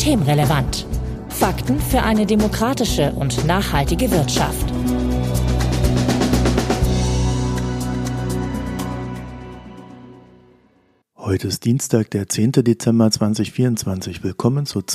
Systemrelevant. Fakten für eine demokratische und nachhaltige Wirtschaft. Heute ist Dienstag, der 10. Dezember 2024. Willkommen zur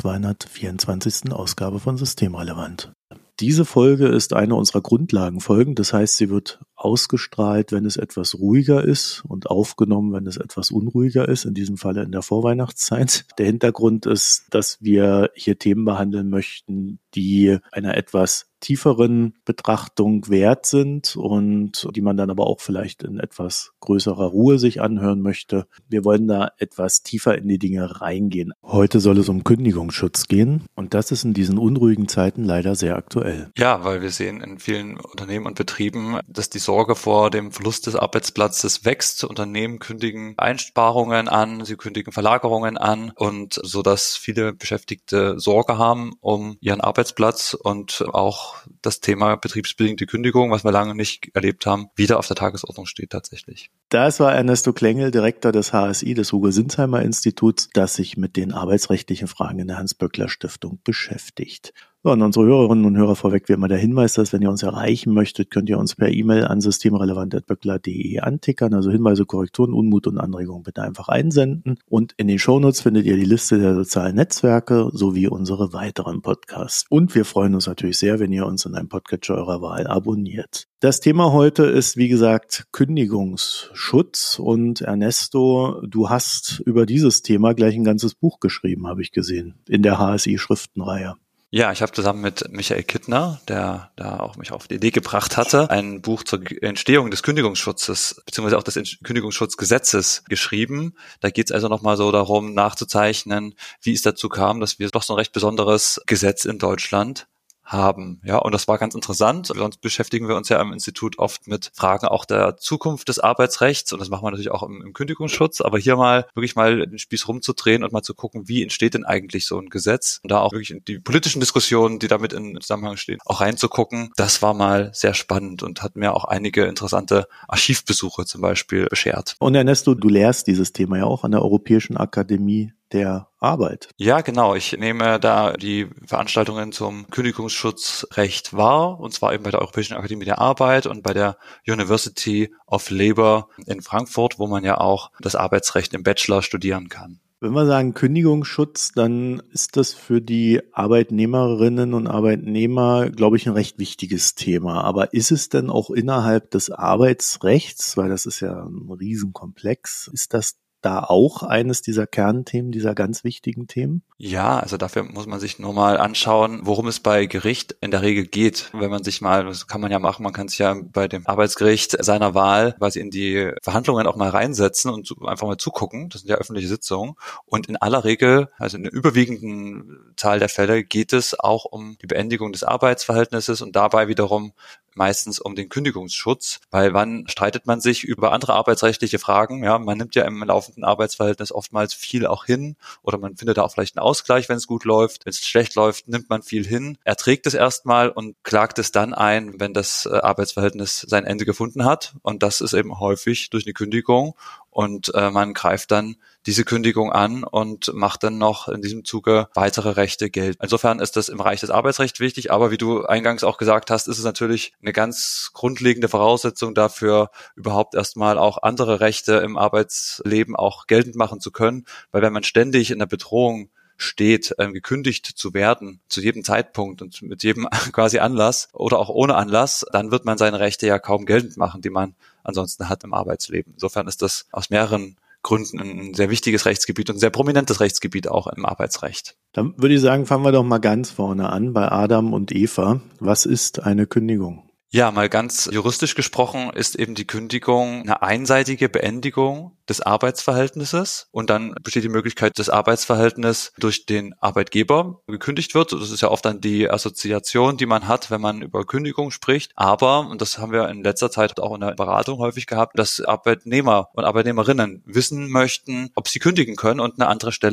224. Ausgabe von Systemrelevant. Diese Folge ist eine unserer Grundlagenfolgen, das heißt, sie wird ausgestrahlt, wenn es etwas ruhiger ist und aufgenommen, wenn es etwas unruhiger ist, in diesem Falle in der Vorweihnachtszeit. Der Hintergrund ist, dass wir hier Themen behandeln möchten, die einer etwas tieferen Betrachtung wert sind und die man dann aber auch vielleicht in etwas größerer Ruhe sich anhören möchte. Wir wollen da etwas tiefer in die Dinge reingehen. Heute soll es um Kündigungsschutz gehen und das ist in diesen unruhigen Zeiten leider sehr aktuell. Ja, weil wir sehen in vielen Unternehmen und Betrieben, dass die Sorge vor dem Verlust des Arbeitsplatzes wächst. Unternehmen kündigen Einsparungen an, sie kündigen Verlagerungen an und so, dass viele Beschäftigte Sorge haben um ihren Arbeitsplatz und auch das Thema betriebsbedingte Kündigung, was wir lange nicht erlebt haben, wieder auf der Tagesordnung steht tatsächlich. Das war Ernesto Klengel, Direktor des HSI, des Hugo-Sinsheimer Instituts, das sich mit den arbeitsrechtlichen Fragen in der Hans-Böckler-Stiftung beschäftigt. So, und unsere Hörerinnen und Hörer vorweg wie immer der Hinweis, dass wenn ihr uns erreichen möchtet, könnt ihr uns per E-Mail an systemrelevant@böckler.de antickern, also Hinweise, Korrekturen, Unmut und Anregungen bitte einfach einsenden. Und in den Shownotes findet ihr die Liste der sozialen Netzwerke sowie unsere weiteren Podcasts. Und wir freuen uns natürlich sehr, wenn ihr uns in einem Podcatcher eurer Wahl abonniert. Das Thema heute ist, wie gesagt, Kündigungsschutz. Und Ernesto, du hast über dieses Thema gleich ein ganzes Buch geschrieben, habe ich gesehen, in der HSI-Schriftenreihe. Ja, ich habe zusammen mit Michael Kittner, der da auch mich auf die Idee gebracht hatte, ein Buch zur Entstehung des Kündigungsschutzes beziehungsweise auch des Kündigungsschutzgesetzes geschrieben. Da geht es also nochmal so darum, nachzuzeichnen, wie es dazu kam, dass wir doch so ein recht besonderes Gesetz in Deutschland haben. Ja, und das war ganz interessant. Sonst beschäftigen wir uns ja im Institut oft mit Fragen auch der Zukunft des Arbeitsrechts und das machen wir natürlich auch im Kündigungsschutz, aber hier mal wirklich mal den Spieß rumzudrehen und mal zu gucken, wie entsteht denn eigentlich so ein Gesetz und da auch wirklich in die politischen Diskussionen, die damit in Zusammenhang stehen, auch reinzugucken. Das war mal sehr spannend und hat mir auch einige interessante Archivbesuche zum Beispiel beschert. Und Ernesto, du lehrst dieses Thema ja auch an der Europäischen Akademie der Arbeit. Ja, genau. Ich nehme da die Veranstaltungen zum Kündigungsschutzrecht wahr, und zwar eben bei der Europäischen Akademie der Arbeit und bei der University of Labour in Frankfurt, wo man ja auch das Arbeitsrecht im Bachelor studieren kann. Wenn wir sagen Kündigungsschutz, dann ist das für die Arbeitnehmerinnen und Arbeitnehmer, glaube ich, ein recht wichtiges Thema. Aber ist es denn auch innerhalb des Arbeitsrechts, weil das ist ja ein Riesenkomplex, ist das da auch eines dieser Kernthemen, dieser ganz wichtigen Themen? Ja, also dafür muss man sich nur mal anschauen, worum es bei Gericht in der Regel geht. Wenn man sich mal, das kann man ja machen, man kann sich ja bei dem Arbeitsgericht seiner Wahl quasi in die Verhandlungen auch mal reinsetzen und einfach mal zugucken. Das sind ja öffentliche Sitzungen. Und in aller Regel, also in der überwiegenden Zahl der Fälle, geht es auch um die Beendigung des Arbeitsverhältnisses und dabei wiederum meistens um den Kündigungsschutz, weil wann streitet man sich über andere arbeitsrechtliche Fragen? Ja, man nimmt ja im laufenden Arbeitsverhältnis oftmals viel auch hin oder man findet da auch vielleicht einen Ausgleich, wenn es gut läuft. Wenn es schlecht läuft, nimmt man viel hin, erträgt es erstmal und klagt es dann ein, wenn das Arbeitsverhältnis sein Ende gefunden hat. Und das ist eben häufig durch eine Kündigung. Und man greift dann diese Kündigung an und macht dann noch in diesem Zuge weitere Rechte geltend. Insofern ist das im Bereich des Arbeitsrechts wichtig, aber wie du eingangs auch gesagt hast, ist es natürlich eine ganz grundlegende Voraussetzung dafür, überhaupt erstmal auch andere Rechte im Arbeitsleben auch geltend machen zu können. Weil wenn man ständig in der Bedrohung steht, gekündigt zu werden, zu jedem Zeitpunkt und mit jedem quasi Anlass oder auch ohne Anlass, dann wird man seine Rechte ja kaum geltend machen, die man ansonsten hat im Arbeitsleben. Insofern ist das aus mehreren Gründen ein sehr wichtiges Rechtsgebiet und ein sehr prominentes Rechtsgebiet auch im Arbeitsrecht. Dann würde ich sagen, fangen wir doch mal ganz vorne an bei Adam und Eva. Was ist eine Kündigung? Ja, mal ganz juristisch gesprochen ist eben die Kündigung eine einseitige Beendigung des Arbeitsverhältnisses und dann besteht die Möglichkeit, dass das Arbeitsverhältnis durch den Arbeitgeber gekündigt wird. Das ist ja oft dann die Assoziation, die man hat, wenn man über Kündigung spricht. Aber, und das haben wir in letzter Zeit auch in der Beratung häufig gehabt, dass Arbeitnehmer und Arbeitnehmerinnen wissen möchten, ob sie kündigen können und eine andere Stelle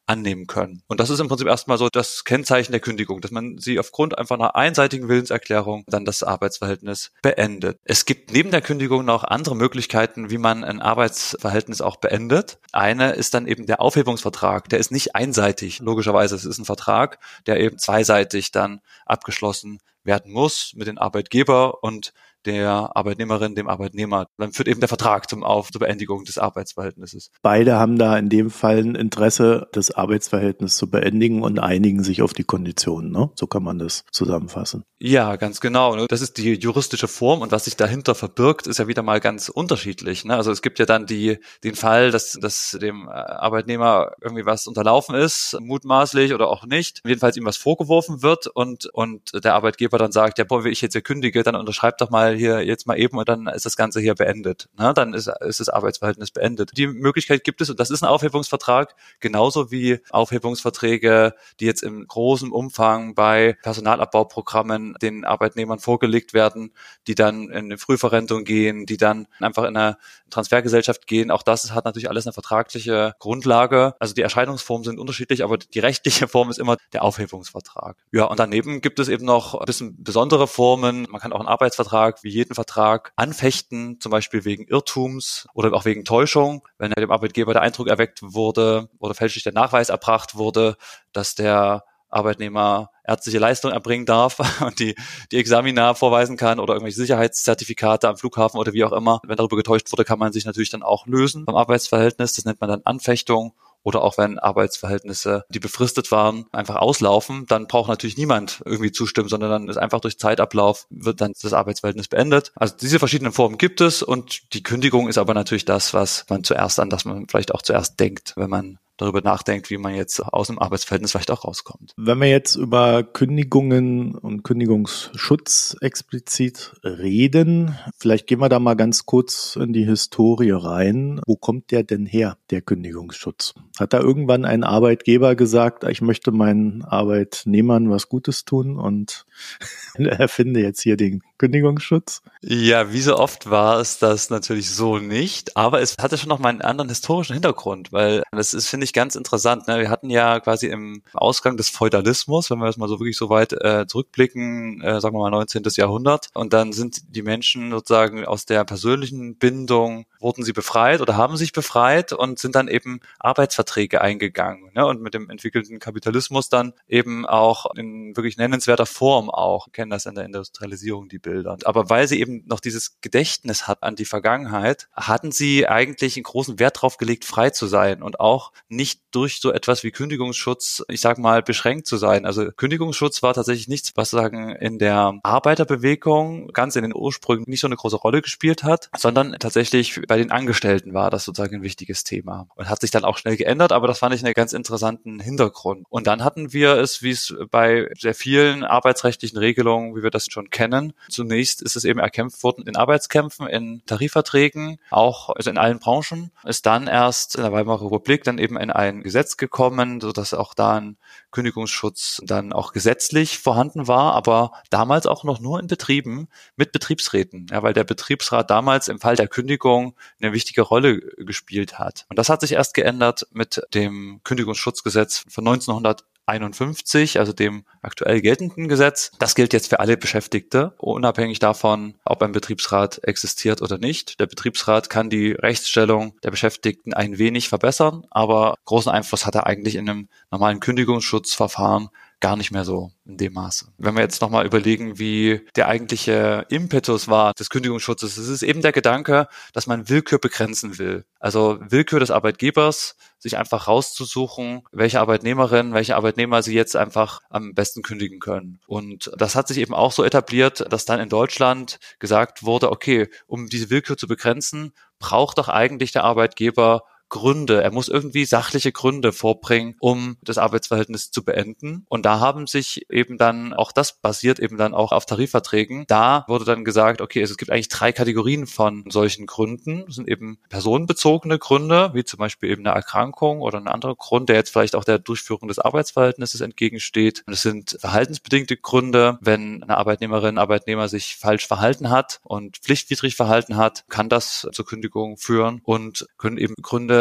annehmen können. Und das ist im Prinzip erstmal so das Kennzeichen der Kündigung, dass man sie aufgrund einfach einer einseitigen Willenserklärung dann das Arbeitsverhältnis beendet. Es gibt neben der Kündigung noch andere Möglichkeiten, wie man ein Arbeitsverhältnis auch beendet. Eine ist dann eben der Aufhebungsvertrag. Der ist nicht einseitig. Logischerweise, es ist ein Vertrag, der eben zweiseitig dann abgeschlossen werden muss mit dem Arbeitgeber und der Arbeitnehmerin, dem Arbeitnehmer. Dann führt eben der Vertrag zur Beendigung des Arbeitsverhältnisses. Beide haben da in dem Fall ein Interesse, das Arbeitsverhältnis zu beendigen und einigen sich auf die Konditionen, ne? So kann man das zusammenfassen. Ja, ganz genau. Das ist die juristische Form und was sich dahinter verbirgt, ist ja wieder mal ganz unterschiedlich. Also es gibt ja dann den Fall, dass dem Arbeitnehmer irgendwie was unterlaufen ist, mutmaßlich oder auch nicht. Jedenfalls ihm was vorgeworfen wird und der Arbeitgeber dann sagt, ja, wenn ich jetzt hier kündige, dann unterschreibt doch mal hier jetzt mal eben und dann ist das Ganze hier beendet. Dann ist das Arbeitsverhältnis beendet. Die Möglichkeit gibt es und das ist ein Aufhebungsvertrag, genauso wie Aufhebungsverträge, die jetzt im großen Umfang bei Personalabbauprogrammen den Arbeitnehmern vorgelegt werden, die dann in eine Frühverrentung gehen, die dann einfach in eine Transfergesellschaft gehen. Auch das hat natürlich alles eine vertragliche Grundlage. Also die Erscheinungsformen sind unterschiedlich, aber die rechtliche Form ist immer der Aufhebungsvertrag. Ja, und daneben gibt es eben noch ein bisschen besondere Formen. Man kann auch einen Arbeitsvertrag wie jeden Vertrag anfechten, zum Beispiel wegen Irrtums oder auch wegen Täuschung, wenn dem Arbeitgeber der Eindruck erweckt wurde oder fälschlich der Nachweis erbracht wurde, dass der Arbeitnehmer ärztliche Leistung erbringen darf und die Examina vorweisen kann oder irgendwelche Sicherheitszertifikate am Flughafen oder wie auch immer. Wenn darüber getäuscht wurde, kann man sich natürlich dann auch lösen vom Arbeitsverhältnis. Das nennt man dann Anfechtung. Oder auch wenn Arbeitsverhältnisse, die befristet waren, einfach auslaufen, dann braucht natürlich niemand irgendwie zustimmen, sondern dann ist einfach durch Zeitablauf wird dann das Arbeitsverhältnis beendet. Also diese verschiedenen Formen gibt es und die Kündigung ist aber natürlich das, was man an das man vielleicht auch zuerst denkt, wenn man darüber nachdenkt, wie man jetzt aus dem Arbeitsverhältnis vielleicht auch rauskommt. Wenn wir jetzt über Kündigungen und Kündigungsschutz explizit reden, vielleicht gehen wir da mal ganz kurz in die Historie rein. Wo kommt der denn her, der Kündigungsschutz? Hat da irgendwann ein Arbeitgeber gesagt, ich möchte meinen Arbeitnehmern was Gutes tun und erfinde jetzt hier den Kündigungsschutz? Ja, wie so oft war es das natürlich so nicht, aber es hatte schon noch mal einen anderen historischen Hintergrund, weil das ist, finde ich, ganz interessant. Wir hatten ja quasi im Ausgang des Feudalismus, wenn wir das mal so wirklich so weit zurückblicken, sagen wir mal 19. Jahrhundert, und dann sind die Menschen sozusagen aus der persönlichen Bindung, wurden sie befreit oder haben sich befreit und sind dann eben Arbeitsverträge eingegangen, und mit dem entwickelten Kapitalismus dann eben auch in wirklich nennenswerter Form auch. Wir kennen das in der Industrialisierung, die Bilder. Aber weil sie eben noch dieses Gedächtnis hat an die Vergangenheit, hatten sie eigentlich einen großen Wert drauf gelegt, frei zu sein und auch nicht durch so etwas wie Kündigungsschutz, ich sag mal, beschränkt zu sein. Also Kündigungsschutz war tatsächlich nichts, was sagen in der Arbeiterbewegung ganz in den Ursprüngen nicht so eine große Rolle gespielt hat, sondern tatsächlich bei den Angestellten war das sozusagen ein wichtiges Thema und hat sich dann auch schnell geändert, aber das fand ich einen ganz interessanten Hintergrund. Und dann hatten wir es, wie es bei sehr vielen arbeitsrechtlichen Regelungen, wie wir das schon kennen, zunächst ist es eben erkämpft worden in Arbeitskämpfen, in Tarifverträgen, auch also in allen Branchen, ist dann erst in der Weimarer Republik dann eben in ein Gesetz gekommen, sodass auch da ein Kündigungsschutz dann auch gesetzlich vorhanden war, aber damals auch noch nur in Betrieben mit Betriebsräten, weil der Betriebsrat damals im Fall der Kündigung eine wichtige Rolle gespielt hat. Und das hat sich erst geändert mit dem Kündigungsschutzgesetz von 1951, also dem aktuell geltenden Gesetz. Das gilt jetzt für alle Beschäftigte, unabhängig davon, ob ein Betriebsrat existiert oder nicht. Der Betriebsrat kann die Rechtsstellung der Beschäftigten ein wenig verbessern, aber großen Einfluss hat er eigentlich in einem normalen Kündigungsschutzverfahren gar nicht mehr so in dem Maße. Wenn wir jetzt nochmal überlegen, wie der eigentliche Impetus war des Kündigungsschutzes, es ist eben der Gedanke, dass man Willkür begrenzen will. Also Willkür des Arbeitgebers, sich einfach rauszusuchen, welche Arbeitnehmerin, welche Arbeitnehmer sie jetzt einfach am besten kündigen können. Und das hat sich eben auch so etabliert, dass dann in Deutschland gesagt wurde, okay, um diese Willkür zu begrenzen, braucht doch eigentlich der Arbeitgeber Gründe. Er muss irgendwie sachliche Gründe vorbringen, um das Arbeitsverhältnis zu beenden. Und da haben sich eben dann, auch das basiert eben dann auch auf Tarifverträgen, da wurde dann gesagt, okay, es gibt eigentlich 3 Kategorien von solchen Gründen. Das sind eben personenbezogene Gründe, wie zum Beispiel eben eine Erkrankung oder ein anderer Grund, der jetzt vielleicht auch der Durchführung des Arbeitsverhältnisses entgegensteht. Und es sind verhaltensbedingte Gründe. Wenn eine Arbeitnehmerin, Arbeitnehmer sich falsch verhalten hat und pflichtwidrig verhalten hat, kann das zur Kündigung führen und können eben Gründe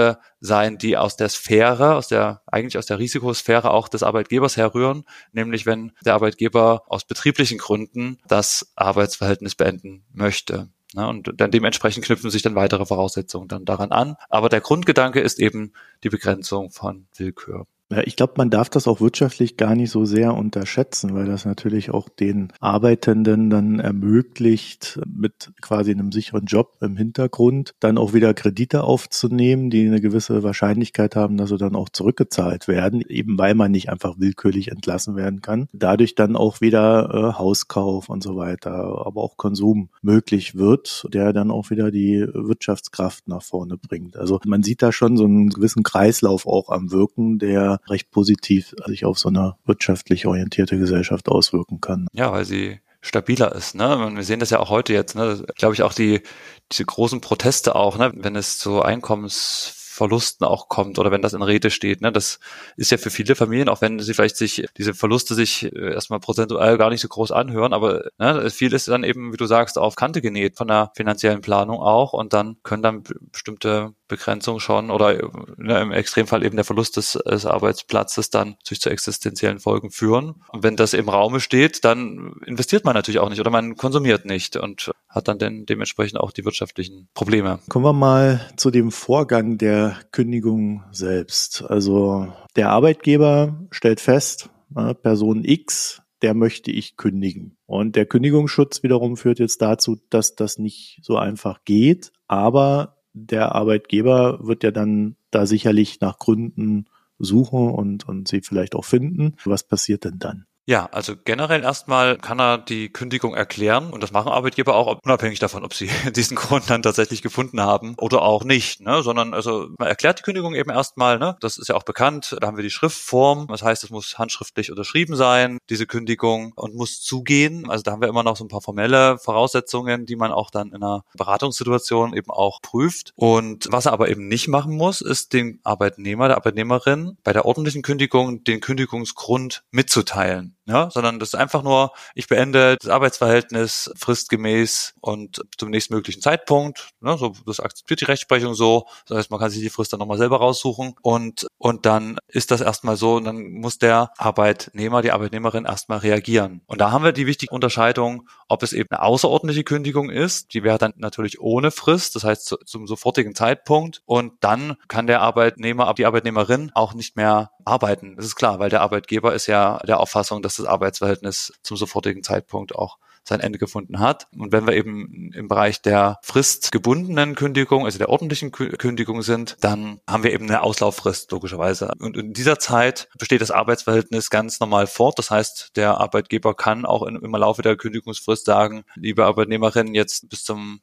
Gründe sein, die aus der Sphäre, eigentlich aus der Risikosphäre auch des Arbeitgebers herrühren, nämlich wenn der Arbeitgeber aus betrieblichen Gründen das Arbeitsverhältnis beenden möchte. Und dann dementsprechend knüpfen sich dann weitere Voraussetzungen dann daran an. Aber der Grundgedanke ist eben die Begrenzung von Willkür. Ja, ich glaube, man darf das auch wirtschaftlich gar nicht so sehr unterschätzen, weil das natürlich auch den Arbeitenden dann ermöglicht, mit quasi einem sicheren Job im Hintergrund dann auch wieder Kredite aufzunehmen, die eine gewisse Wahrscheinlichkeit haben, dass sie dann auch zurückgezahlt werden, eben weil man nicht einfach willkürlich entlassen werden kann. Dadurch dann auch wieder Hauskauf und so weiter, aber auch Konsum möglich wird, der dann auch wieder die Wirtschaftskraft nach vorne bringt. Also man sieht da schon so einen gewissen Kreislauf auch am Wirken, der recht positiv sich auf so eine wirtschaftlich orientierte Gesellschaft auswirken kann. Ja, weil sie stabiler ist, ne? Und wir sehen das ja auch heute jetzt, ne? Glaube ich auch diese großen Proteste auch, ne? Wenn es zu Einkommensverlusten auch kommt oder wenn das in Rede steht, ne? Das ist ja für viele Familien, auch wenn sie vielleicht diese Verluste erstmal prozentual gar nicht so groß anhören, aber ne, viel ist dann eben, wie du sagst, auf Kante genäht von der finanziellen Planung auch und dann können dann bestimmte Begrenzung schon oder ne, im Extremfall eben der Verlust des Arbeitsplatzes dann sich zu existenziellen Folgen führen. Und wenn das im Raume steht, dann investiert man natürlich auch nicht oder man konsumiert nicht und hat dann dementsprechend auch die wirtschaftlichen Probleme. Kommen wir mal zu dem Vorgang der Kündigung selbst. Also der Arbeitgeber stellt fest, Person X, der möchte ich kündigen. Und der Kündigungsschutz wiederum führt jetzt dazu, dass das nicht so einfach geht, aber der Arbeitgeber wird ja dann da sicherlich nach Gründen suchen und sie vielleicht auch finden. Was passiert denn dann? Ja, also generell erstmal kann er die Kündigung erklären und das machen Arbeitgeber auch unabhängig davon, ob sie diesen Grund dann tatsächlich gefunden haben oder auch nicht, ne, sondern also man erklärt die Kündigung eben erstmal, ne, das ist ja auch bekannt, da haben wir die Schriftform, das heißt, es muss handschriftlich unterschrieben sein, diese Kündigung und muss zugehen, also da haben wir immer noch so ein paar formelle Voraussetzungen, die man auch dann in einer Beratungssituation eben auch prüft und was er aber eben nicht machen muss, ist dem Arbeitnehmer, der Arbeitnehmerin bei der ordentlichen Kündigung den Kündigungsgrund mitzuteilen. Ja, sondern das ist einfach nur, ich beende das Arbeitsverhältnis fristgemäß und zum nächstmöglichen Zeitpunkt. Ne, so, das akzeptiert die Rechtsprechung so. Das heißt, man kann sich die Frist dann nochmal selber raussuchen und dann ist das erstmal so und dann muss der Arbeitnehmer, die Arbeitnehmerin erstmal reagieren. Und da haben wir die wichtige Unterscheidung, ob es eben eine außerordentliche Kündigung ist. Die wäre dann natürlich ohne Frist, das heißt zum sofortigen Zeitpunkt. Und dann kann der Arbeitnehmer, die Arbeitnehmerin auch nicht mehr arbeiten. Das ist klar, weil der Arbeitgeber ist ja der Auffassung, dass das Arbeitsverhältnis zum sofortigen Zeitpunkt auch sein Ende gefunden hat. Und wenn wir eben im Bereich der fristgebundenen Kündigung, also der ordentlichen Kündigung sind, dann haben wir eben eine Auslauffrist logischerweise. Und in dieser Zeit besteht das Arbeitsverhältnis ganz normal fort. Das heißt, der Arbeitgeber kann auch im Laufe der Kündigungsfrist sagen, liebe Arbeitnehmerin, jetzt bis zum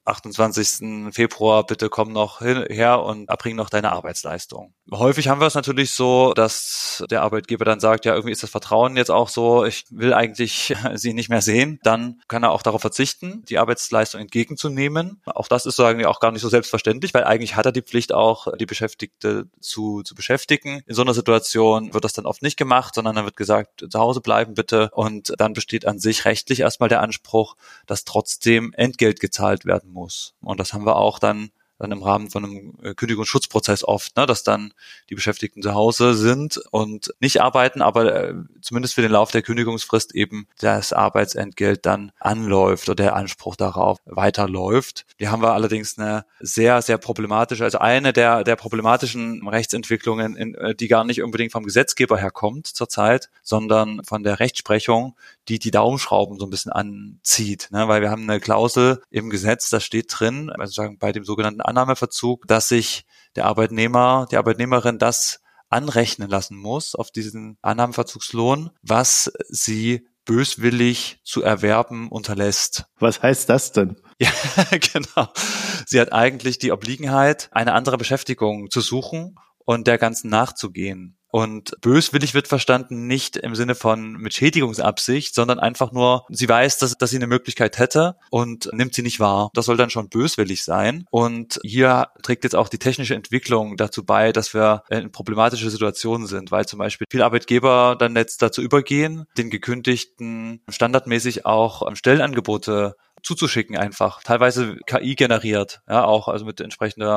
28. Februar bitte komm noch her und erbring noch deine Arbeitsleistung. Häufig haben wir es natürlich so, dass der Arbeitgeber dann sagt, ja, irgendwie ist das Vertrauen jetzt auch so, ich will eigentlich Sie nicht mehr sehen. Dann kann er auch darauf verzichten, die Arbeitsleistung entgegenzunehmen. Auch das ist sagen wir auch gar nicht so selbstverständlich, weil eigentlich hat er die Pflicht auch, die Beschäftigte zu beschäftigen. In so einer Situation wird das dann oft nicht gemacht, sondern dann wird gesagt, zu Hause bleiben bitte. Und dann besteht an sich rechtlich erstmal der Anspruch, dass trotzdem Entgelt gezahlt werden muss. Und das haben wir auch dann im Rahmen von einem Kündigungsschutzprozess oft, ne, dass dann die Beschäftigten zu Hause sind und nicht arbeiten, aber zumindest für den Lauf der Kündigungsfrist eben das Arbeitsentgelt dann anläuft oder der Anspruch darauf weiterläuft. Hier haben wir allerdings eine sehr, sehr problematische, also eine der problematischen Rechtsentwicklungen, die gar nicht unbedingt vom Gesetzgeber herkommt zurzeit, sondern von der Rechtsprechung, die Daumenschrauben so ein bisschen anzieht, ne, weil wir haben eine Klausel im Gesetz, da steht drin, also sagen bei dem sogenannten Annahmeverzug, dass sich der Arbeitnehmer, die Arbeitnehmerin das anrechnen lassen muss auf diesen Annahmeverzugslohn, was sie böswillig zu erwerben unterlässt. Was heißt das denn? Ja, genau. Sie hat eigentlich die Obliegenheit, eine andere Beschäftigung zu suchen und der Ganzen nachzugehen. Und böswillig wird verstanden nicht im Sinne von mit Schädigungsabsicht, sondern einfach nur, sie weiß, dass sie eine Möglichkeit hätte und nimmt sie nicht wahr. Das soll dann schon böswillig sein. Und hier trägt jetzt auch die technische Entwicklung dazu bei, dass wir in problematische Situationen sind, weil zum Beispiel viele Arbeitgeber dann jetzt dazu übergehen, den Gekündigten standardmäßig auch Stellenangebote zuzuschicken einfach. Teilweise KI generiert, ja, auch also mit entsprechender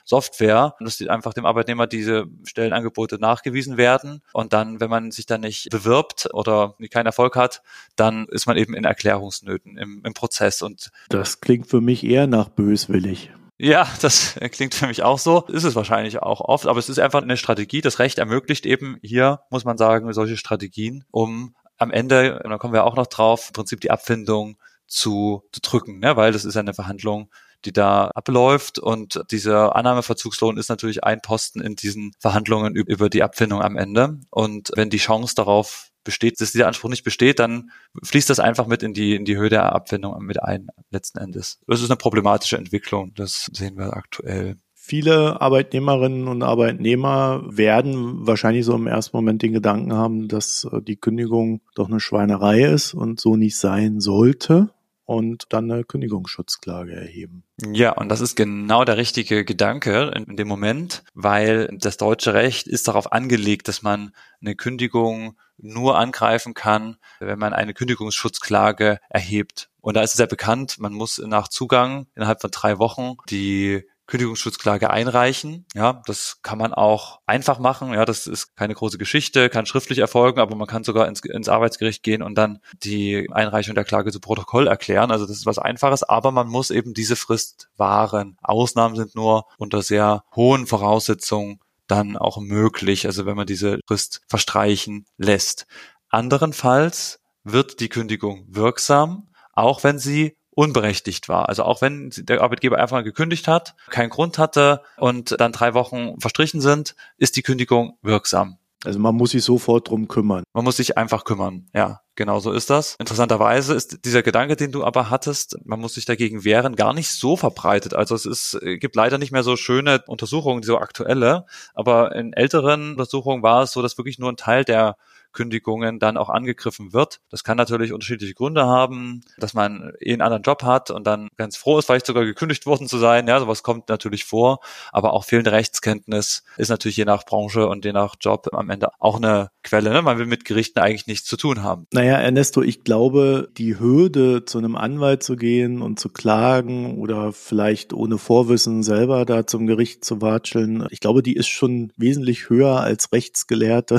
Software, dass einfach dem Arbeitnehmer diese Stellenangebote nachgewiesen werden. Und dann, wenn man sich dann nicht bewirbt oder keinen Erfolg hat, dann ist man eben in Erklärungsnöten im Prozess. Und das klingt für mich eher nach böswillig. ja, das klingt für mich auch so. Ist es wahrscheinlich auch oft, aber es ist einfach eine Strategie. Das Recht ermöglicht eben hier, muss man sagen, solche Strategien, um am Ende, und da kommen wir auch noch drauf, im Prinzip die Abfindung zu drücken, ne? Weil das ist ja eine Verhandlung, die da abläuft, und dieser Annahmeverzugslohn ist natürlich ein Posten in diesen Verhandlungen über die Abfindung am Ende. Und wenn die Chance darauf besteht, dass dieser Anspruch nicht besteht, dann fließt das einfach mit in die Höhe der Abfindung mit ein, letzten Endes. Das ist eine problematische Entwicklung, das sehen wir aktuell. Viele Arbeitnehmerinnen und Arbeitnehmer werden wahrscheinlich so im ersten Moment den Gedanken haben, dass die Kündigung doch eine Schweinerei ist und so nicht sein sollte, und dann eine Kündigungsschutzklage erheben. Ja, und das ist genau der richtige Gedanke in dem Moment, weil das deutsche Recht ist darauf angelegt, dass man eine Kündigung nur angreifen kann, wenn man eine Kündigungsschutzklage erhebt. Und da ist es ja bekannt, man muss nach Zugang innerhalb von 3 Wochen die Kündigungsschutzklage einreichen. Ja, das kann man auch einfach machen. Ja, das ist keine große Geschichte, kann schriftlich erfolgen, aber man kann sogar ins Arbeitsgericht gehen und dann die Einreichung der Klage zu Protokoll erklären. Also das ist was Einfaches, aber man muss eben diese Frist wahren. Ausnahmen sind nur unter sehr hohen Voraussetzungen dann auch möglich, also wenn man diese Frist verstreichen lässt. Anderenfalls wird die Kündigung wirksam, auch wenn sie unberechtigt war. Also auch wenn der Arbeitgeber einfach mal gekündigt hat, keinen Grund hatte und dann 3 Wochen verstrichen sind, ist die Kündigung wirksam. Also man muss sich sofort drum kümmern. Man muss sich einfach kümmern. Ja, genau so ist das. Interessanterweise ist dieser Gedanke, den du aber hattest, man muss sich dagegen wehren, gar nicht so verbreitet. Also es gibt leider nicht mehr so schöne Untersuchungen, so aktuelle, aber in älteren Untersuchungen war es so, dass wirklich nur ein Teil der Kündigungen dann auch angegriffen wird. Das kann natürlich unterschiedliche Gründe haben, dass man einen anderen Job hat und dann ganz froh ist, vielleicht sogar gekündigt worden zu sein. Ja, sowas kommt natürlich vor, aber auch fehlende Rechtskenntnis ist natürlich je nach Branche und je nach Job am Ende auch eine Quelle. Ne? Man will mit Gerichten eigentlich nichts zu tun haben. Naja, Ernesto, ich glaube, die Hürde, zu einem Anwalt zu gehen und zu klagen oder vielleicht ohne Vorwissen selber da zum Gericht zu watscheln, ich glaube, die ist schon wesentlich höher als Rechtsgelehrte,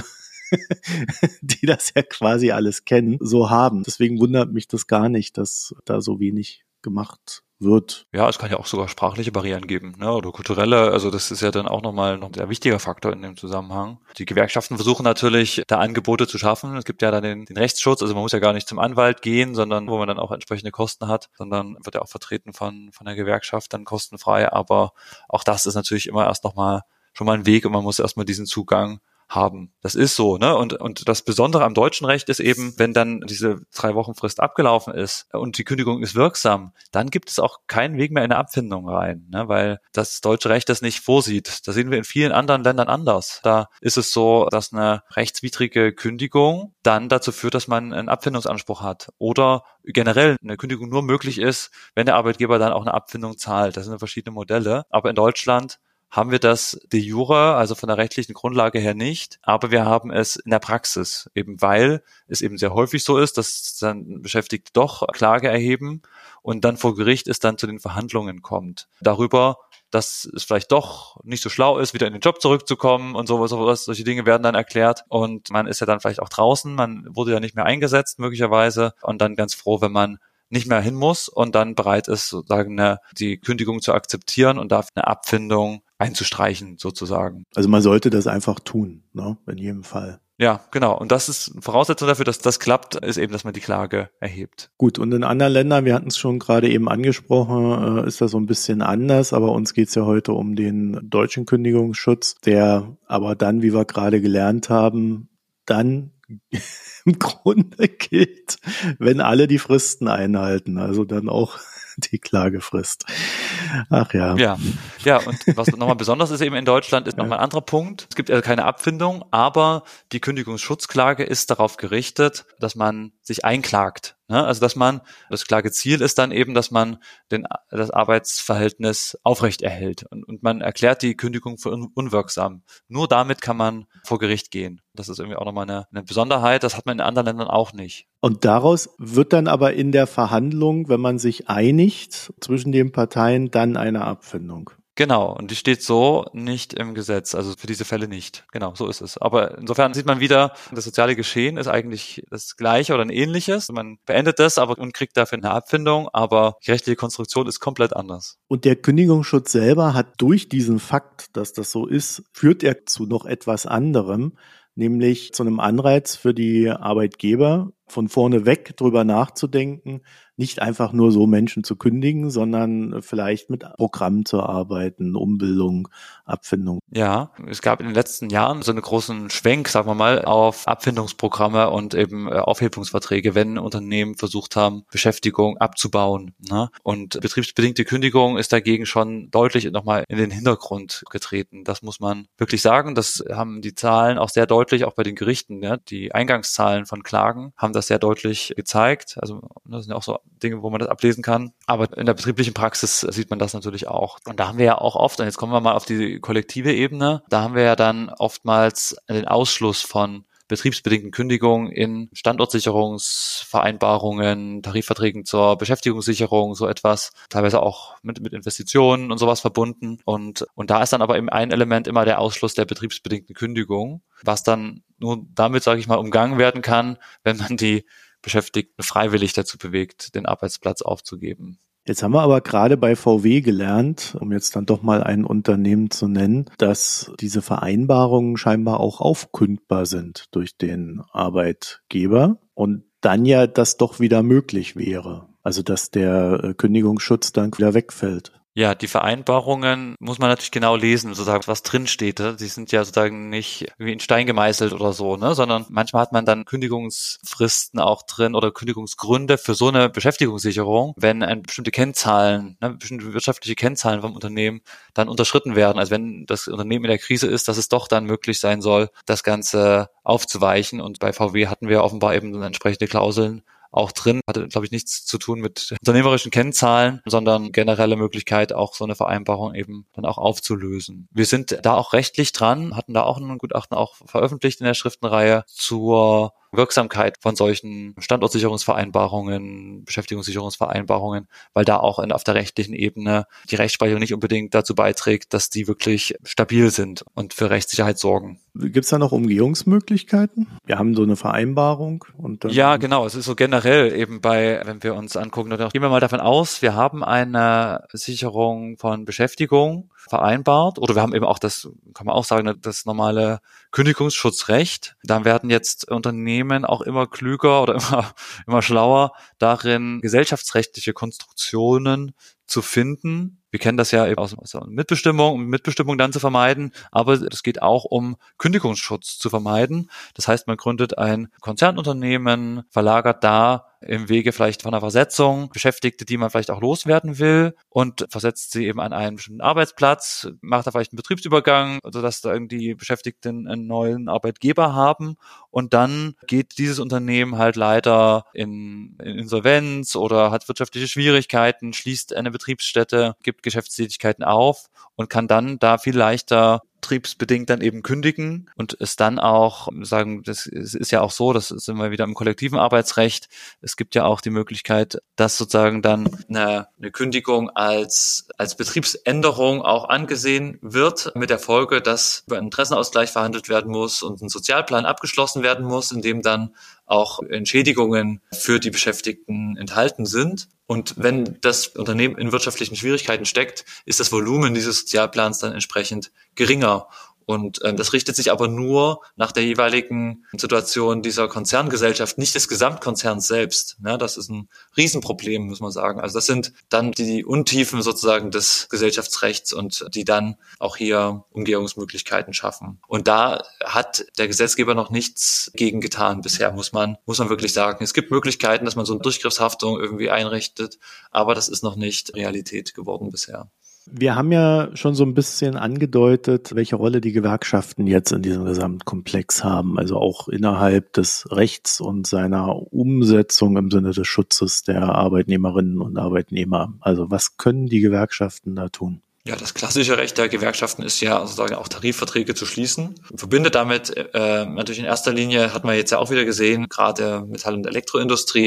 die das ja quasi alles kennen, so haben. Deswegen wundert mich das gar nicht, dass da so wenig gemacht wird. Ja, es kann ja auch sogar sprachliche Barrieren geben, ne, oder kulturelle. Also das ist ja dann auch nochmal ein sehr wichtiger Faktor in dem Zusammenhang. Die Gewerkschaften versuchen natürlich, da Angebote zu schaffen. Es gibt ja dann den Rechtsschutz, also man muss ja gar nicht zum Anwalt gehen, sondern wo man dann auch entsprechende Kosten hat, sondern wird ja auch vertreten von der Gewerkschaft dann kostenfrei. Aber auch das ist natürlich immer erst nochmal schon mal ein Weg und man muss erstmal diesen Zugang haben. Das ist so, ne? Und das Besondere am deutschen Recht ist eben, wenn dann diese 3 Wochen Frist abgelaufen ist und die Kündigung ist wirksam, dann gibt es auch keinen Weg mehr in eine Abfindung rein, ne? Weil das deutsche Recht das nicht vorsieht. Das sehen wir in vielen anderen Ländern anders. Da ist es so, dass eine rechtswidrige Kündigung dann dazu führt, dass man einen Abfindungsanspruch hat. Oder generell eine Kündigung nur möglich ist, wenn der Arbeitgeber dann auch eine Abfindung zahlt. Das sind verschiedene Modelle. Aber in Deutschland haben wir das de jure, also von der rechtlichen Grundlage her nicht, aber wir haben es in der Praxis, eben weil es eben sehr häufig so ist, dass dann Beschäftigte doch Klage erheben und dann vor Gericht es dann zu den Verhandlungen kommt. Darüber, dass es vielleicht doch nicht so schlau ist, wieder in den Job zurückzukommen und sowas. Solche Dinge werden dann erklärt und man ist ja dann vielleicht auch draußen, man wurde ja nicht mehr eingesetzt möglicherweise und dann ganz froh, wenn man nicht mehr hin muss und dann bereit ist, sozusagen die Kündigung zu akzeptieren und dafür eine Abfindung einzustreichen, sozusagen. Also man sollte das einfach tun, ne? In jedem Fall. Ja, genau. Und das ist Voraussetzung dafür, dass das klappt, ist eben, dass man die Klage erhebt. Gut, und in anderen Ländern, wir hatten es schon gerade eben angesprochen, ist das so ein bisschen anders, aber uns geht es ja heute um den deutschen Kündigungsschutz, der aber dann, wie wir gerade gelernt haben, dann im Grunde gilt, wenn alle die Fristen einhalten, also dann auch die Klagefrist. Ach ja. Ja, und was nochmal besonders ist eben in Deutschland, ist nochmal ein anderer Punkt. Es gibt also keine Abfindung, aber die Kündigungsschutzklage ist darauf gerichtet, dass man sich einklagt. Ne? Also das Klageziel ist dann eben, dass man das Arbeitsverhältnis aufrechterhält und man erklärt die Kündigung für unwirksam. Nur damit kann man vor Gericht gehen. Das ist irgendwie auch nochmal eine Besonderheit, das hat man in anderen Ländern auch nicht. Und daraus wird dann aber in der Verhandlung, wenn man sich einigt zwischen den Parteien, dann eine Abfindung. Genau, und die steht so nicht im Gesetz, also für diese Fälle nicht. Genau, so ist es. Aber insofern sieht man wieder, das soziale Geschehen ist eigentlich das Gleiche oder ein ähnliches. Man beendet das und kriegt dafür eine Abfindung, aber die rechtliche Konstruktion ist komplett anders. Und der Kündigungsschutz selber hat durch diesen Fakt, dass das so ist, führt er zu noch etwas anderem, nämlich zu einem Anreiz für die Arbeitgeber, von vorne weg drüber nachzudenken, nicht einfach nur so Menschen zu kündigen, sondern vielleicht mit Programmen zu arbeiten, Umbildung, Abfindung. Ja, es gab in den letzten Jahren so einen großen Schwenk, sagen wir mal, auf Abfindungsprogramme und eben Aufhebungsverträge, wenn Unternehmen versucht haben, Beschäftigung abzubauen. Ne? Und betriebsbedingte Kündigung ist dagegen schon deutlich nochmal in den Hintergrund getreten. Das muss man wirklich sagen. Das haben die Zahlen auch sehr deutlich, auch bei den Gerichten. Ne? Die Eingangszahlen von Klagen haben das sehr deutlich gezeigt. Also das sind ja auch so Dinge, wo man das ablesen kann. Aber in der betrieblichen Praxis sieht man das natürlich auch. Und da haben wir ja auch oft, und jetzt kommen wir mal auf die kollektive Ebene, da haben wir ja dann oftmals den Ausschluss von betriebsbedingten Kündigungen in Standortsicherungsvereinbarungen, Tarifverträgen zur Beschäftigungssicherung, so etwas, teilweise auch mit Investitionen und sowas verbunden. Und da ist dann aber eben ein Element immer der Ausschluss der betriebsbedingten Kündigung, was dann nur damit, sage ich mal, umgangen werden kann, wenn man die Beschäftigten freiwillig dazu bewegt, den Arbeitsplatz aufzugeben. Jetzt haben wir aber gerade bei VW gelernt, um jetzt dann doch mal ein Unternehmen zu nennen, dass diese Vereinbarungen scheinbar auch aufkündbar sind durch den Arbeitgeber und dann ja das doch wieder möglich wäre. Also dass der Kündigungsschutz dann wieder wegfällt. Ja, die Vereinbarungen muss man natürlich genau lesen, sozusagen, was drin steht. Die sind ja sozusagen nicht wie in Stein gemeißelt oder so, ne, sondern manchmal hat man dann Kündigungsfristen auch drin oder Kündigungsgründe für so eine Beschäftigungssicherung, wenn bestimmte Kennzahlen, ne, bestimmte wirtschaftliche Kennzahlen vom Unternehmen dann unterschritten werden. Also wenn das Unternehmen in der Krise ist, dass es doch dann möglich sein soll, das Ganze aufzuweichen. Und bei VW hatten wir offenbar eben entsprechende Klauseln auch drin, hatte, glaube ich, nichts zu tun mit unternehmerischen Kennzahlen, sondern generelle Möglichkeit, auch so eine Vereinbarung eben dann auch aufzulösen. Wir sind da auch rechtlich dran, hatten da auch ein Gutachten auch veröffentlicht in der Schriftenreihe zur Wirksamkeit von solchen Standortsicherungsvereinbarungen, Beschäftigungssicherungsvereinbarungen, weil da auch auf der rechtlichen Ebene die Rechtsprechung nicht unbedingt dazu beiträgt, dass die wirklich stabil sind und für Rechtssicherheit sorgen. Gibt es da noch Umgehungsmöglichkeiten? Wir haben so eine Vereinbarung und dann. Ja, genau. Es ist so generell eben wenn wir uns angucken, dann gehen wir mal davon aus, wir haben eine Sicherung von Beschäftigung vereinbart oder wir haben eben auch das, kann man auch sagen, das normale Kündigungsschutzrecht. Dann werden jetzt Unternehmen auch immer klüger oder immer schlauer darin, gesellschaftsrechtliche Konstruktionen zu finden. Wir kennen das ja eben aus Mitbestimmung, um Mitbestimmung dann zu vermeiden, aber es geht auch um Kündigungsschutz zu vermeiden. Das heißt, man gründet ein Konzernunternehmen, verlagert da im Wege vielleicht von einer Versetzung Beschäftigte, die man vielleicht auch loswerden will und versetzt sie eben an einen bestimmten Arbeitsplatz, macht da vielleicht einen Betriebsübergang, sodass da irgendwie Beschäftigten einen neuen Arbeitgeber haben und dann geht dieses Unternehmen halt leider in Insolvenz oder hat wirtschaftliche Schwierigkeiten, schließt eine Betriebsstätte, gibt Geschäftstätigkeiten auf und kann dann da viel leichter betriebsbedingt dann eben kündigen und es dann auch sagen, das ist ja auch so, das sind wir wieder im kollektiven Arbeitsrecht, es gibt ja auch die Möglichkeit, dass sozusagen dann eine Kündigung als Betriebsänderung auch angesehen wird, mit der Folge, dass über einen Interessenausgleich verhandelt werden muss und ein Sozialplan abgeschlossen werden muss, in dem dann auch Entschädigungen für die Beschäftigten enthalten sind. Und wenn das Unternehmen in wirtschaftlichen Schwierigkeiten steckt, ist das Volumen dieses Sozialplans dann entsprechend geringer. Und das richtet sich aber nur nach der jeweiligen Situation dieser Konzerngesellschaft, nicht des Gesamtkonzerns selbst. Ja, das ist ein Riesenproblem, muss man sagen. Also das sind dann die Untiefen sozusagen des Gesellschaftsrechts und die dann auch hier Umgehungsmöglichkeiten schaffen. Und da hat der Gesetzgeber noch nichts gegen getan bisher, muss man wirklich sagen. Es gibt Möglichkeiten, dass man so eine Durchgriffshaftung irgendwie einrichtet, aber das ist noch nicht Realität geworden bisher. Wir haben ja schon so ein bisschen angedeutet, welche Rolle die Gewerkschaften jetzt in diesem Gesamtkomplex haben, also auch innerhalb des Rechts und seiner Umsetzung im Sinne des Schutzes der Arbeitnehmerinnen und Arbeitnehmer. Also was können die Gewerkschaften da tun? Ja, das klassische Recht der Gewerkschaften ist ja sozusagen auch Tarifverträge zu schließen. Verbindet damit natürlich in erster Linie, hat man jetzt ja auch wieder gesehen, gerade Metall- und Elektroindustrie,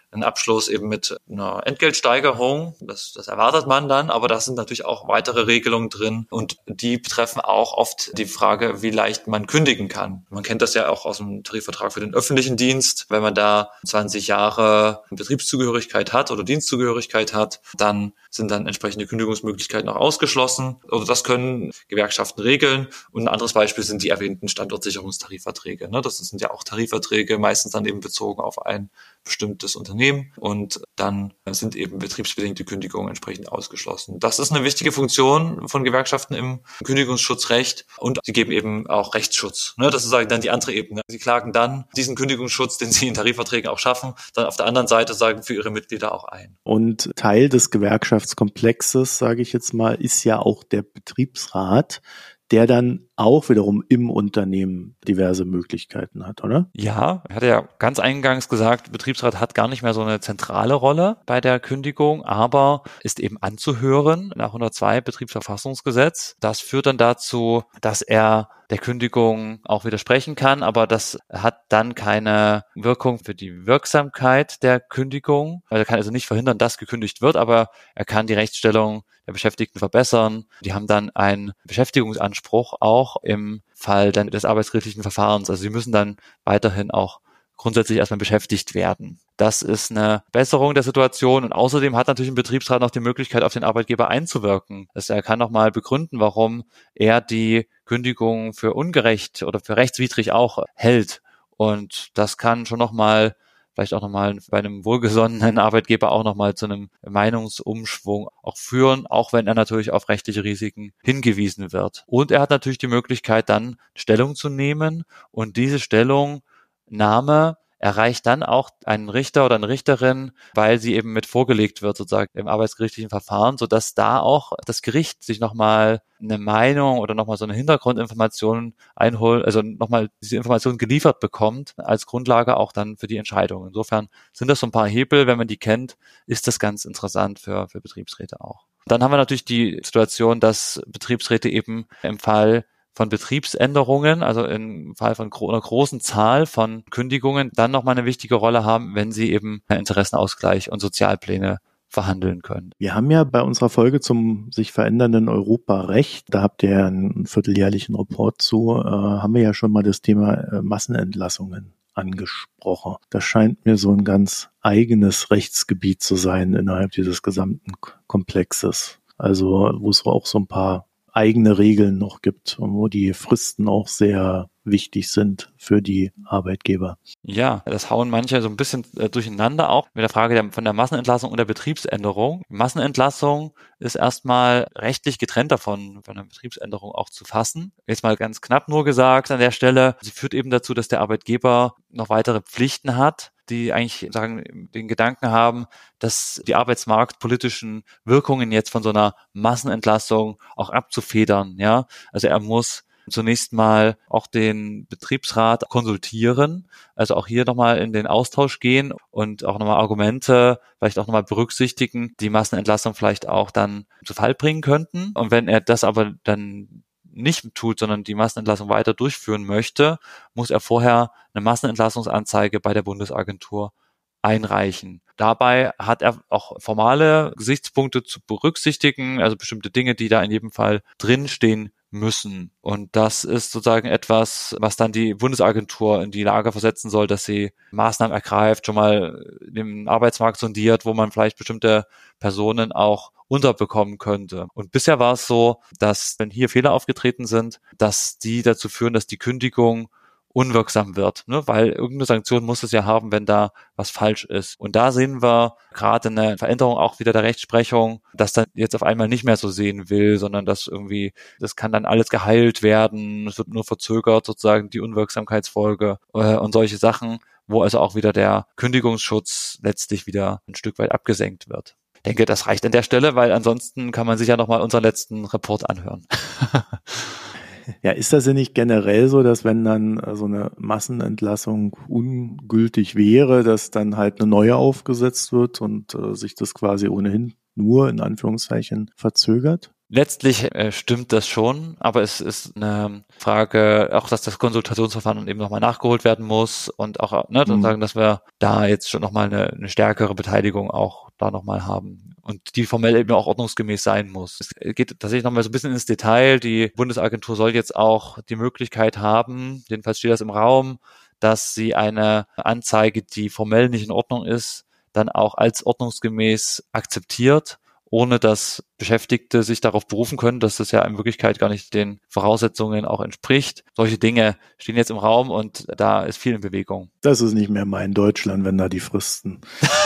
einen Abschluss eben mit einer Entgeltsteigerung. Das erwartet man dann, aber da sind natürlich auch weitere Regelungen drin und die betreffen auch oft die Frage, wie leicht man kündigen kann. Man kennt das ja auch aus dem Tarifvertrag für den öffentlichen Dienst. Wenn man da 20 Jahre Betriebszugehörigkeit hat oder Dienstzugehörigkeit hat, dann sind dann entsprechende Kündigungsmöglichkeiten auch ausgeschlossen. Also das können Gewerkschaften regeln. Und ein anderes Beispiel sind die erwähnten Standortsicherungstarifverträge. Das sind ja auch Tarifverträge, meistens dann eben bezogen auf ein bestimmtes Unternehmen. Und dann sind eben betriebsbedingte Kündigungen entsprechend ausgeschlossen. Das ist eine wichtige Funktion von Gewerkschaften im Kündigungsschutzrecht. Und sie geben eben auch Rechtsschutz. Das ist sozusagen dann die andere Ebene. Sie klagen dann diesen Kündigungsschutz, den sie in Tarifverträgen auch schaffen, dann auf der anderen Seite sagen für ihre Mitglieder auch ein. Und Teil des Gewerkschaftskomplexes, sage ich jetzt mal, ist ja auch der Betriebsrat, der dann auch wiederum im Unternehmen diverse Möglichkeiten hat, oder? Ja, er hatte ja ganz eingangs gesagt, Betriebsrat hat gar nicht mehr so eine zentrale Rolle bei der Kündigung, aber ist eben anzuhören nach 102 Betriebsverfassungsgesetz. Das führt dann dazu, dass er der Kündigung auch widersprechen kann, aber das hat dann keine Wirkung für die Wirksamkeit der Kündigung. Er kann also nicht verhindern, dass gekündigt wird, aber er kann die Rechtsstellung der Beschäftigten verbessern. Die haben dann einen Beschäftigungsanspruch auch im Fall dann des arbeitsgerichtlichen Verfahrens. Also sie müssen dann weiterhin auch grundsätzlich erstmal beschäftigt werden. Das ist eine Besserung der Situation und außerdem hat natürlich ein Betriebsrat noch die Möglichkeit, auf den Arbeitgeber einzuwirken. Also er kann nochmal begründen, warum er die Kündigung für ungerecht oder für rechtswidrig auch hält. Und das kann schon nochmal vielleicht auch nochmal bei einem wohlgesonnenen Arbeitgeber auch nochmal zu einem Meinungsumschwung auch führen, auch wenn er natürlich auf rechtliche Risiken hingewiesen wird. Und er hat natürlich die Möglichkeit, dann Stellung zu nehmen und diese Stellungnahme erreicht dann auch einen Richter oder eine Richterin, weil sie eben mit vorgelegt wird, sozusagen im arbeitsgerichtlichen Verfahren, sodass da auch das Gericht sich nochmal eine Meinung oder nochmal so eine Hintergrundinformation einholt, also nochmal diese Information geliefert bekommt, als Grundlage auch dann für die Entscheidung. Insofern sind das so ein paar Hebel, wenn man die kennt, ist das ganz interessant für Betriebsräte auch. Dann haben wir natürlich die Situation, dass Betriebsräte eben im Fall von Betriebsänderungen, also im Fall von einer großen Zahl von Kündigungen, dann nochmal eine wichtige Rolle haben, wenn sie eben Interessenausgleich und Sozialpläne verhandeln können. Wir haben ja bei unserer Folge zum sich verändernden Europarecht, da habt ihr ja einen vierteljährlichen Report zu, haben wir ja schon mal das Thema Massenentlassungen angesprochen. Das scheint mir so ein ganz eigenes Rechtsgebiet zu sein innerhalb dieses gesamten Komplexes. Also wo es auch so ein paar eigene Regeln noch gibt und wo die Fristen auch sehr wichtig sind für die Arbeitgeber. Ja, das hauen manche so ein bisschen durcheinander auch mit der Frage von der Massenentlassung und der Betriebsänderung. Massenentlassung ist erstmal rechtlich getrennt davon, von einer Betriebsänderung auch zu fassen. Jetzt mal ganz knapp nur gesagt an der Stelle, sie führt eben dazu, dass der Arbeitgeber noch weitere Pflichten hat, die eigentlich den Gedanken haben, dass die arbeitsmarktpolitischen Wirkungen jetzt von so einer Massenentlassung auch abzufedern. Ja, also er muss zunächst mal auch den Betriebsrat konsultieren, also auch hier nochmal in den Austausch gehen und auch nochmal Argumente vielleicht auch nochmal berücksichtigen, die Massenentlassung vielleicht auch dann zu Fall bringen könnten. Und wenn er das aber dann nicht tut, sondern die Massenentlassung weiter durchführen möchte, muss er vorher eine Massenentlassungsanzeige bei der Bundesagentur einreichen. Dabei hat er auch formale Gesichtspunkte zu berücksichtigen, also bestimmte Dinge, die da in jedem Fall drinstehen müssen. Und das ist sozusagen etwas, was dann die Bundesagentur in die Lage versetzen soll, dass sie Maßnahmen ergreift, schon mal den Arbeitsmarkt sondiert, wo man vielleicht bestimmte Personen auch unterbekommen könnte. Und bisher war es so, dass wenn hier Fehler aufgetreten sind, dass die dazu führen, dass die Kündigung unwirksam wird, weil irgendeine Sanktion muss es ja haben, wenn da was falsch ist. Und da sehen wir gerade eine Veränderung auch wieder der Rechtsprechung, dass dann jetzt auf einmal nicht mehr so sehen will, sondern dass irgendwie, das kann dann alles geheilt werden, es wird nur verzögert sozusagen die Unwirksamkeitsfolge und solche Sachen, wo also auch wieder der Kündigungsschutz letztlich wieder ein Stück weit abgesenkt wird. Ich denke, das reicht an der Stelle, weil ansonsten kann man sich ja nochmal unseren letzten Report anhören. Ja, ist das ja nicht generell so, dass wenn dann so eine Massenentlassung ungültig wäre, dass dann halt eine neue aufgesetzt wird und sich das quasi ohnehin nur in Anführungszeichen verzögert? Letztlich stimmt das schon, aber es ist eine Frage, auch dass das Konsultationsverfahren eben nochmal nachgeholt werden muss und auch dann sagen, dass wir da jetzt schon nochmal eine stärkere Beteiligung auch da nochmal haben und die formell eben auch ordnungsgemäß sein muss. Es geht tatsächlich nochmal so ein bisschen ins Detail. Die Bundesagentur soll jetzt auch die Möglichkeit haben, jedenfalls steht das im Raum, dass sie eine Anzeige, die formell nicht in Ordnung ist, dann auch als ordnungsgemäß akzeptiert, ohne dass Beschäftigte sich darauf berufen können, dass das ja in Wirklichkeit gar nicht den Voraussetzungen auch entspricht. Solche Dinge stehen jetzt im Raum und da ist viel in Bewegung. Das ist nicht mehr mein Deutschland, wenn da die Fristen.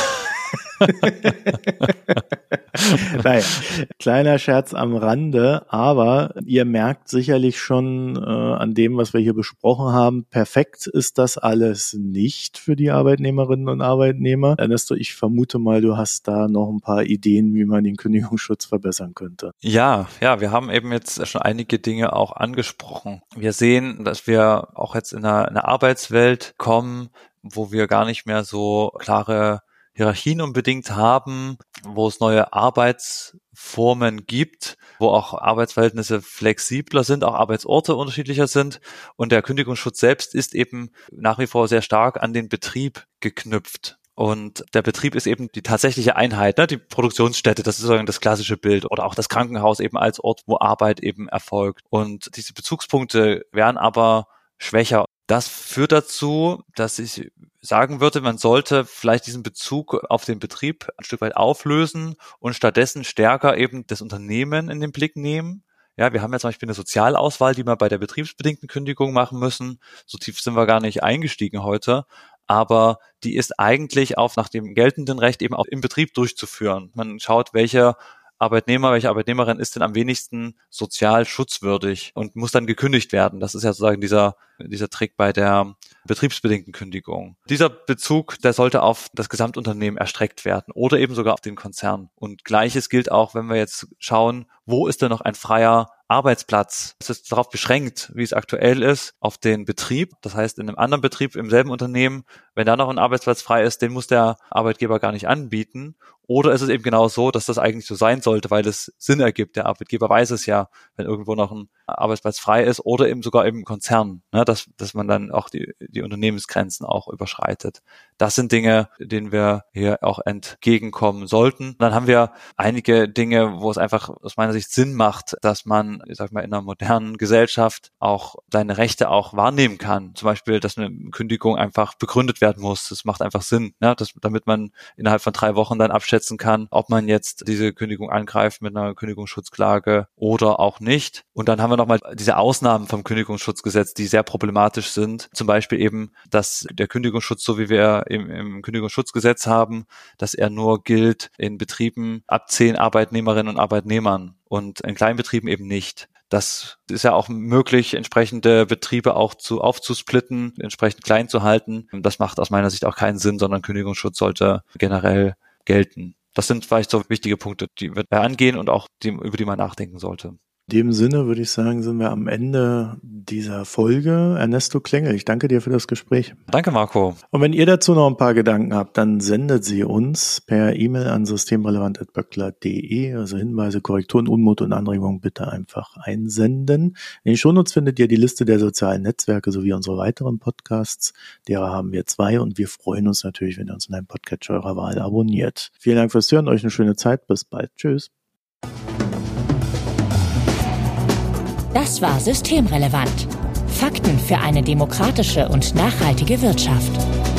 Naja, kleiner Scherz am Rande, aber ihr merkt sicherlich schon an dem, was wir hier besprochen haben, perfekt ist das alles nicht für die Arbeitnehmerinnen und Arbeitnehmer. Ernesto, ich vermute mal, du hast da noch ein paar Ideen, wie man den Kündigungsschutz verbessern könnte. Ja, wir haben eben jetzt schon einige Dinge auch angesprochen. Wir sehen, dass wir auch jetzt in eine Arbeitswelt kommen, wo wir gar nicht mehr so klare Hierarchien unbedingt haben, wo es neue Arbeitsformen gibt, wo auch Arbeitsverhältnisse flexibler sind, auch Arbeitsorte unterschiedlicher sind. Und der Kündigungsschutz selbst ist eben nach wie vor sehr stark an den Betrieb geknüpft. Und der Betrieb ist eben die tatsächliche Einheit, die Produktionsstätte, das ist sozusagen das klassische Bild. Oder auch das Krankenhaus eben als Ort, wo Arbeit eben erfolgt. Und diese Bezugspunkte werden aber schwächer. Das führt dazu, dass ich sagen würde, man sollte vielleicht diesen Bezug auf den Betrieb ein Stück weit auflösen und stattdessen stärker eben das Unternehmen in den Blick nehmen. Ja, wir haben ja zum Beispiel eine Sozialauswahl, die wir bei der betriebsbedingten Kündigung machen müssen. So tief sind wir gar nicht eingestiegen heute. Aber die ist eigentlich auch nach dem geltenden Recht eben auch im Betrieb durchzuführen. Man schaut, welche Arbeitnehmer, welche Arbeitnehmerin ist denn am wenigsten sozial schutzwürdig und muss dann gekündigt werden. Das ist ja sozusagen dieser Trick bei der betriebsbedingten Kündigung. Dieser Bezug, der sollte auf das Gesamtunternehmen erstreckt werden oder eben sogar auf den Konzern. Und Gleiches gilt auch, wenn wir jetzt schauen, wo ist denn noch ein freier Arbeitsplatz? Es ist darauf beschränkt, wie es aktuell ist, auf den Betrieb. Das heißt, in einem anderen Betrieb, im selben Unternehmen, wenn da noch ein Arbeitsplatz frei ist, den muss der Arbeitgeber gar nicht anbieten. Oder ist es eben genau so, dass das eigentlich so sein sollte, weil es Sinn ergibt. Der Arbeitgeber weiß es ja, wenn irgendwo noch ein Arbeitsplatz frei ist oder eben sogar im Konzern, dass man dann auch die Unternehmensgrenzen auch überschreitet. Das sind Dinge, denen wir hier auch entgegenkommen sollten. Dann haben wir einige Dinge, wo es einfach aus meiner Sicht Sinn macht, dass man, ich sag mal, in einer modernen Gesellschaft auch seine Rechte auch wahrnehmen kann. Zum Beispiel, dass eine Kündigung einfach begründet werden muss. Das macht einfach Sinn, damit man innerhalb von 3 Wochen dann abschätzen kann, ob man jetzt diese Kündigung angreift mit einer Kündigungsschutzklage oder auch nicht. Und dann haben wir nochmal diese Ausnahmen vom Kündigungsschutzgesetz, die sehr problematisch sind. Zum Beispiel eben, dass der Kündigungsschutz, so wie wir im Kündigungsschutzgesetz haben, dass er nur gilt in Betrieben ab 10 Arbeitnehmerinnen und Arbeitnehmern und in Kleinbetrieben eben nicht. Das ist ja auch möglich, entsprechende Betriebe auch aufzusplitten, entsprechend klein zu halten. Das macht aus meiner Sicht auch keinen Sinn, sondern Kündigungsschutz sollte generell gelten. Das sind vielleicht so wichtige Punkte, die wir angehen und auch über die man nachdenken sollte. In dem Sinne würde ich sagen, sind wir am Ende dieser Folge. Ernesto Klengel, ich danke dir für das Gespräch. Danke, Marco. Und wenn ihr dazu noch ein paar Gedanken habt, dann sendet sie uns per E-Mail an systemrelevant@böckler.de. Also Hinweise, Korrekturen, Unmut und Anregungen bitte einfach einsenden. In den Shownotes findet ihr die Liste der sozialen Netzwerke sowie unsere weiteren Podcasts. Derer haben wir 2 und wir freuen uns natürlich, wenn ihr uns in einem Podcatcher eurer Wahl abonniert. Vielen Dank fürs Hören, euch eine schöne Zeit. Bis bald. Tschüss. Das war Systemrelevant. Fakten für eine demokratische und nachhaltige Wirtschaft.